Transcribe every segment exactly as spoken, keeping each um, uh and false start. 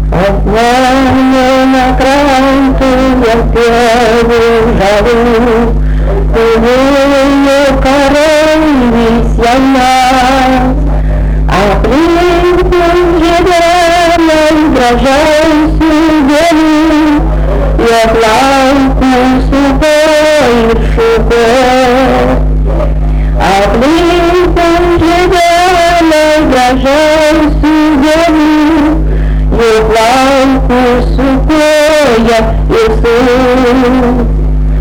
Отвали на кранту я певу жару, Увею корой весьяна, А плитным едреной дрожай сидели, Я планку сухой шукой. А плитным едреной дрожай сидели, Я планку сухой Иисус.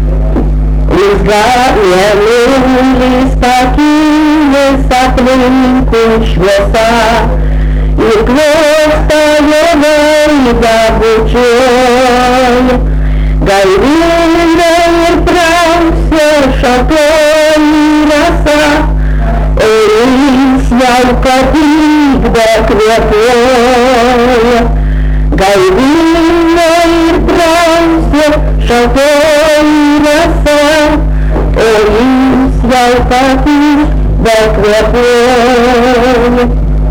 Изгорели спокійно саплинку швеса, І глостає вийда бучой. Гайвинный прався шатой роса, Ой, снял копик до квятой. Гайвинный прався шатой роса, Ой, снял копик до квятой.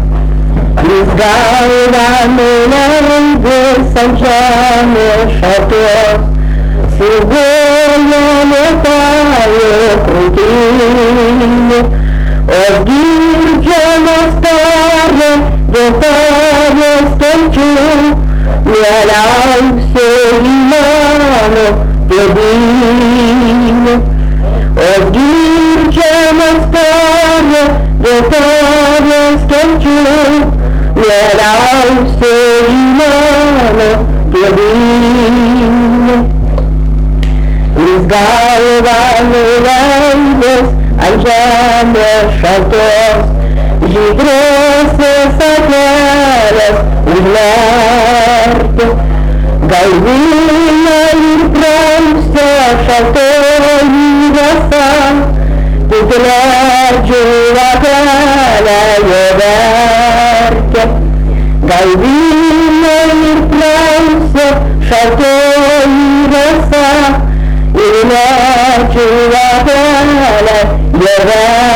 Изгайваны найде санчане шатос, Сергея летаю крутили, От гирджана старе до паре стенчу, Ляляй все имано тебили. От гирджана старе до паре стенчу, Ляляй все имано тебили. Изгайваны найдес анчане шатос, Жидресе саклялес углярте. Гайвинный прався шатой роса, Петляджу вакаля еверте. Гайвинный прався шатой роса, Петляджу вакаля еверте.